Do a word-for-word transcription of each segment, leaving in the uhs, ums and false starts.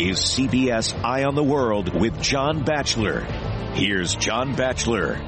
is C B S Eye on the World with John Batchelor. Here's John Batchelor.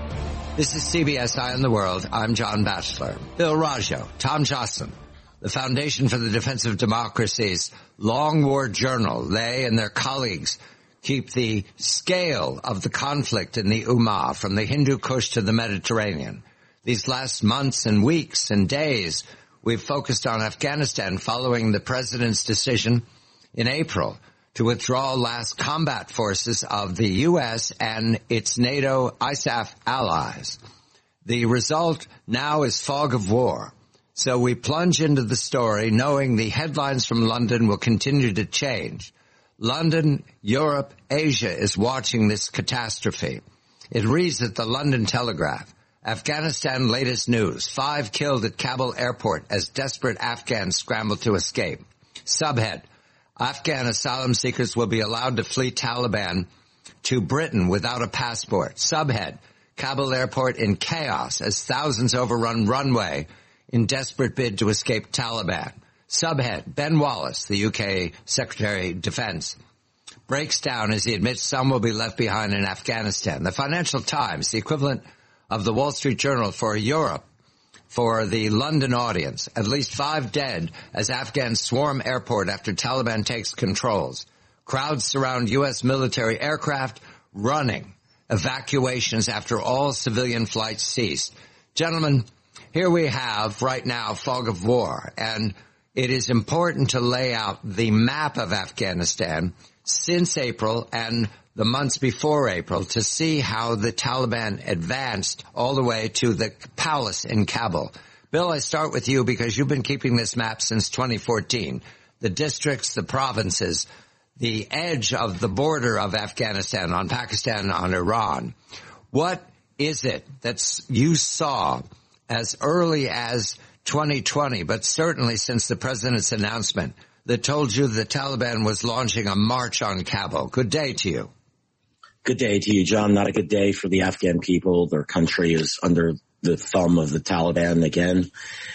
This is C B S Eye on the World. I'm John Batchelor. Bill Raggio, Tom Jocelyn, the Foundation for the Defense of Democracy's Long War Journal. They and their colleagues keep the scale of the conflict in the Ummah from the Hindu Kush to the Mediterranean. These last months and weeks and days, we've focused on Afghanistan following the president's decision in April to withdraw last combat forces of the U S and its NATO I S A F allies. The result now is fog of war. So we plunge into the story knowing the headlines from London will continue to change. London, Europe, Asia is watching this catastrophe. It reads at the London Telegraph, Afghanistan latest news, five killed at Kabul airport as desperate Afghans scramble to escape. Subhead, Afghan asylum seekers will be allowed to flee Taliban to Britain without a passport. Subhead, Kabul airport in chaos as thousands overrun runway in desperate bid to escape Taliban. Subhead, Ben Wallace, the U K Secretary of Defense, breaks down as he admits some will be left behind in Afghanistan. The Financial Times, the equivalent of the Wall Street Journal for Europe, for the London audience, at least five dead as Afghans swarm airport after Taliban takes controls. Crowds surround U S military aircraft running. Evacuations after all civilian flights ceased. Gentlemen, here we have right now fog of war, and it is important to lay out the map of Afghanistan since April and the months before April to see how the Taliban advanced all the way to the palace in Kabul. Bill, I start with you because you've been keeping this map since twenty fourteen. The districts, the provinces, the edge of the border of Afghanistan on Pakistan, on Iran. What is it that you saw as early as twenty twenty, but certainly since the president's announcement, that told you the Taliban was launching a march on Kabul? Good day to you. Good day to you, John. Not a good day for the Afghan people. Their country is under the thumb of the Taliban again.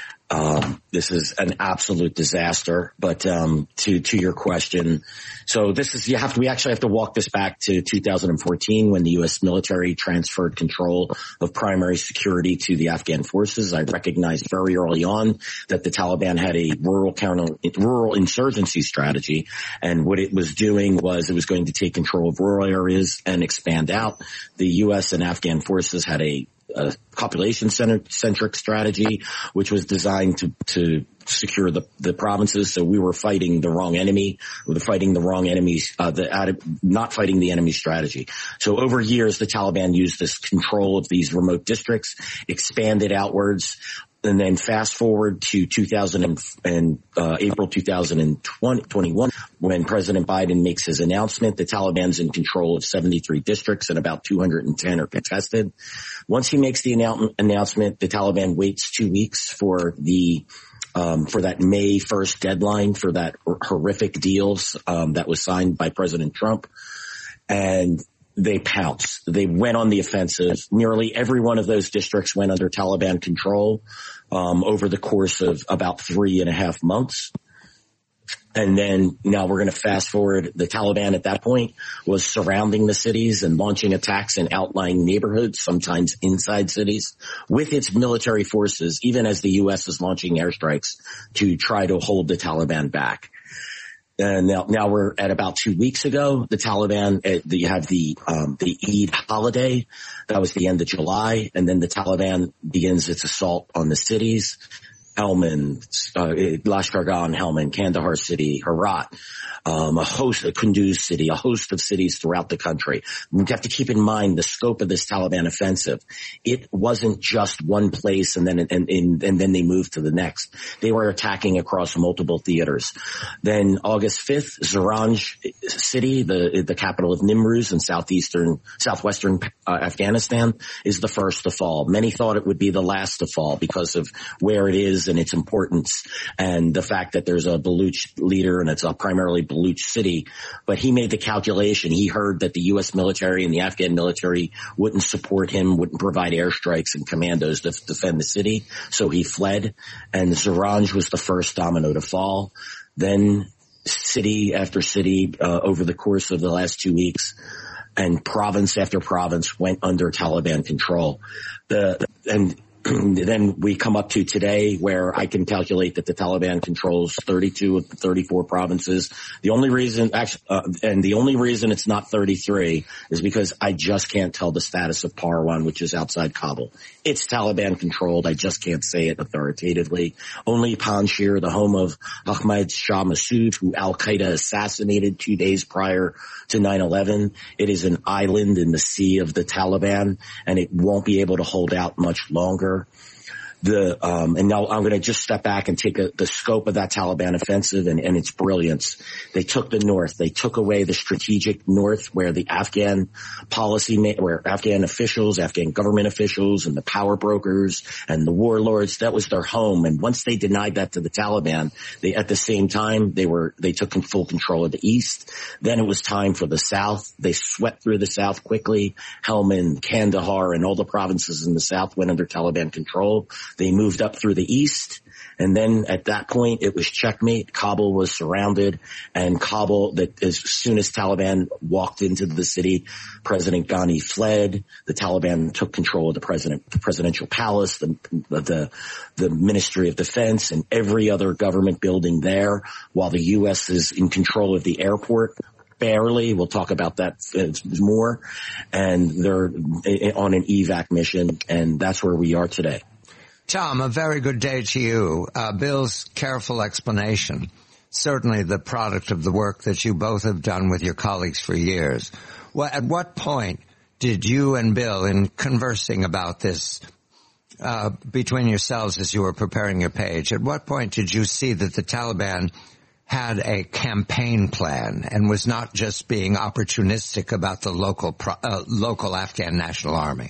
Um, this is an absolute disaster. But um, to to your question, so this is you have to we actually have to walk this back to two thousand fourteen when the U S military transferred control of primary security to the Afghan forces. I recognized very early on that the Taliban had a rural counter rural insurgency strategy, and what it was doing was it was going to take control of rural areas and expand out. The U S and Afghan forces had a a population-centric strategy, which was designed to, to secure the, the provinces. So we were fighting the wrong enemy. We were fighting the wrong enemies, uh, the, not fighting the enemy strategy. So over years, the Taliban used this control of these remote districts, expanded outwards, and then fast forward to two thousand and uh, April two thousand twenty-one, when President Biden makes his announcement. The Taliban's in control of seventy-three districts and about two hundred ten are contested. Once he makes the annou- announcement, the Taliban waits two weeks for the um, for that May first deadline for that horrific deals um, that was signed by President Trump, and they pounced. They went on the offensive. Nearly every one of those districts went under Taliban control um, over the course of about three and a half months. And then now we're going to fast forward. The Taliban at that point was surrounding the cities and launching attacks in outlying neighborhoods, sometimes inside cities, with its military forces, even as the U S is launching airstrikes to try to hold the Taliban back. And now, now we're at about two weeks ago. The Taliban, uh, you have the um, the Eid holiday. That was the end of July, and then the Taliban begins its assault on the cities. Helmand, uh, Lashkar Gah and Helmand, Kandahar City, Herat, um, a host, a Kunduz city, a host of cities throughout the country. We have to keep in mind the scope of this Taliban offensive. It wasn't just one place and then and, and, and then they moved to the next. They were attacking across multiple theaters. Then August fifth, Zaranj city, the the capital of Nimruz in southeastern, southwestern uh, Afghanistan, is the first to fall. Many thought it would be the last to fall because of where it is and its importance and the fact that there's a Baluch leader and it's a primarily Baluch city. But he made the calculation. He heard that the U S military and the Afghan military wouldn't support him, wouldn't provide airstrikes and commandos to defend the city. So he fled, and Zaranj was the first domino to fall. Then city after city uh, over the course of the last two weeks, and province after province went under Taliban control. The and then we come up to today where I can calculate that the Taliban controls thirty-two of the thirty-four provinces. The only reason, actually, uh, and the only reason it's not thirty-three is because I just can't tell the status of Parwan, which is outside Kabul. It's Taliban controlled. I just can't say it authoritatively. Only Panjshir, the home of Ahmad Shah Massoud, who Al-Qaeda assassinated two days prior to nine eleven. It is an island in the sea of the Taliban, and it won't be able to hold out much longer. The um and now I'm going to just step back and take a, the scope of that Taliban offensive and, and its brilliance. They took the north. They took away the strategic north where the Afghan policy, where Afghan officials, Afghan government officials and the power brokers and the warlords, that was their home. And once they denied that to the Taliban, they at the same time, they were, they took full control of the east. Then it was time for the south. They swept through the south quickly. Helmand, Kandahar, and all the provinces in the south went under Taliban control. They moved up through the east, and then at that point it was checkmate. Kabul was surrounded, and Kabul, that as soon as Taliban walked into the city, President Ghani fled. The Taliban took control of the president, the presidential palace, the, the, the Ministry of Defense, and every other government building there, while the U S is in control of the airport. Barely. We'll talk about that more. And they're on an evac mission, and that's where we are today. Tom, a very good day to you. Uh, Bill's careful explanation, certainly the product of the work that you both have done with your colleagues for years. Well, at what point did you and Bill, in conversing about this uh, between yourselves as you were preparing your page, at what point did you see that the Taliban had a campaign plan and was not just being opportunistic about the local pro, uh, local Afghan National Army?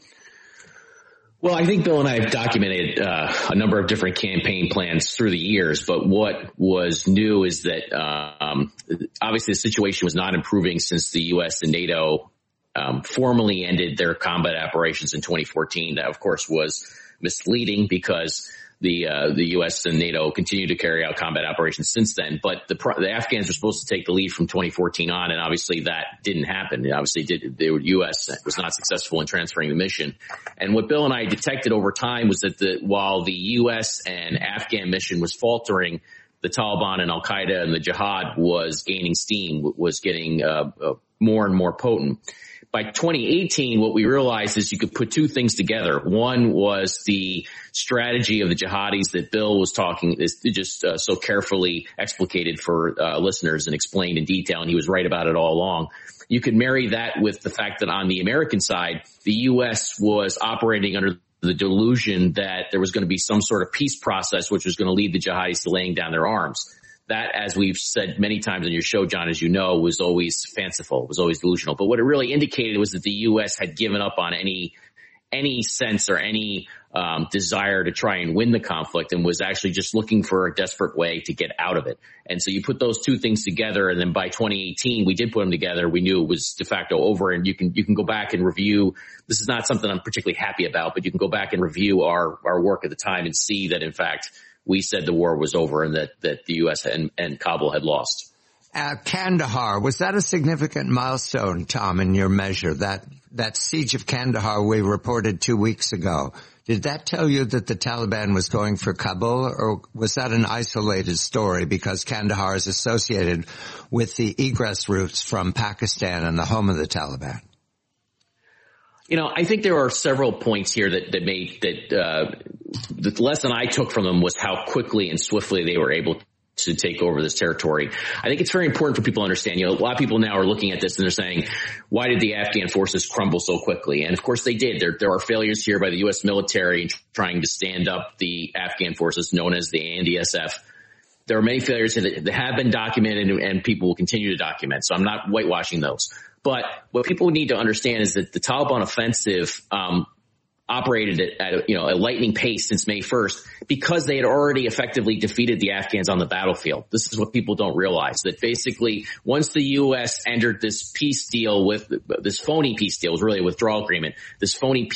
Well, I think Bill and I have documented uh, a number of different campaign plans through the years, but what was new is that um, obviously the situation was not improving since the U S and NATO um, formally ended their combat operations in twenty fourteen. That, of course, was misleading because the uh, the U S and NATO continued to carry out combat operations since then. But the, the Afghans were supposed to take the lead from twenty fourteen on, and obviously that didn't happen. It obviously, did, the U S was not successful in transferring the mission. And what Bill and I detected over time was that the, while the U S and Afghan mission was faltering, the Taliban and Al-Qaeda and the Jihad was gaining steam, was getting uh, uh, more and more potent. By twenty eighteen, what we realized is you could put two things together. One was the strategy of the jihadis that Bill was talking, is just uh, so carefully explicated for uh, listeners and explained in detail, and he was right about it all along. You could marry that with the fact that on the American side, the U S was operating under the delusion that there was going to be some sort of peace process which was going to lead the jihadis to laying down their arms. That, as we've said many times on your show, John, as you know, was always fanciful, was always delusional. But what it really indicated was that the U S had given up on any any sense or any um desire to try and win the conflict, and was actually just looking for a desperate way to get out of it. And so you put those two things together, and then by twenty eighteen, we did put them together. We knew it was de facto over, and you can you can go back and review. This is not something I'm particularly happy about, but you can go back and review our our work at the time and see that, in fact, we said the war was over and that, that the U S and, and Kabul had lost. Uh, Kandahar, was that a significant milestone, Tom, in your measure? That, that siege of Kandahar we reported two weeks ago. Did that tell you that the Taliban was going for Kabul, or was that an isolated story because Kandahar is associated with the egress routes from Pakistan and the home of the Taliban? You know, I think there are several points here that, that made that, uh, the lesson I took from them was how quickly and swiftly they were able to take over this territory. I think it's very important for people to understand. You know, a lot of people now are looking at this and they're saying, why did the Afghan forces crumble so quickly? And of course they did. There, there are failures here by the U S military in trying to stand up the Afghan forces known as the A N D S F. There are many failures that have been documented and people will continue to document. So I'm not whitewashing those. But what people need to understand is that the Taliban offensive um operated at, at a, you know, a lightning pace since May first because they had already effectively defeated the Afghans on the battlefield. This is what people don't realize, that basically once the U S entered this peace deal with this phony peace deal, it was really a withdrawal agreement, this phony peace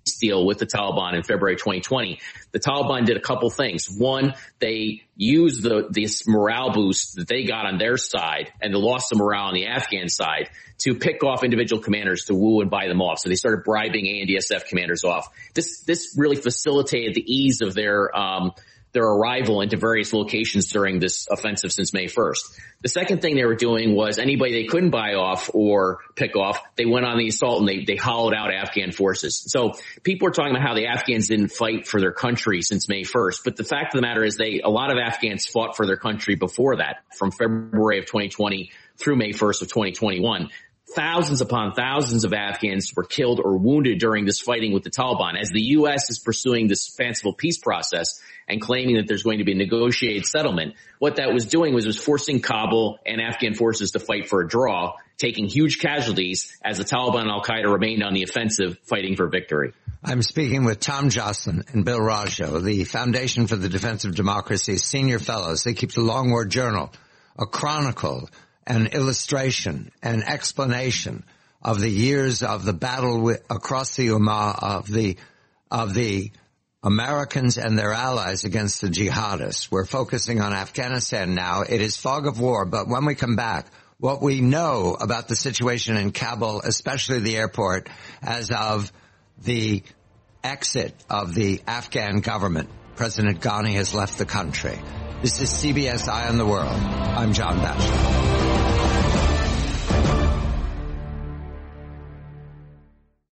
deal with the Taliban in February twenty twenty, the Taliban did a couple things. One, they used the this morale boost that they got on their side and the loss of morale on the Afghan side to pick off individual commanders to woo and buy them off. So they started bribing A N D S F commanders off. This this really facilitated the ease of their um their arrival into various locations during this offensive since May first. The second thing they were doing was anybody they couldn't buy off or pick off, they went on the assault and they, they hollowed out Afghan forces. So people are talking about how the Afghans didn't fight for their country since May first. But the fact of the matter is they, a lot of Afghans fought for their country before that, from February of twenty twenty through May first of twenty twenty-one. Thousands upon thousands of Afghans were killed or wounded during this fighting with the Taliban. As the U S is pursuing this fanciful peace process and claiming that there's going to be a negotiated settlement, what that was doing was was forcing Kabul and Afghan forces to fight for a draw, taking huge casualties as the Taliban and al-Qaeda remained on the offensive, fighting for victory. I'm speaking with Tom Joscelyn and Bill Raggio, the Foundation for the Defense of Democracy's senior fellows. They keep the Long War Journal, a chronicle, an illustration, an explanation of the years of the battle with, across the Ummah of the of the Americans and their allies against the jihadists. We're focusing on Afghanistan now. It is fog of war, but when we come back, what we know about the situation in Kabul, especially the airport, as of the exit of the Afghan government. President Ghani has left the country. This is C B S Eye on the World. I'm John Batchelor.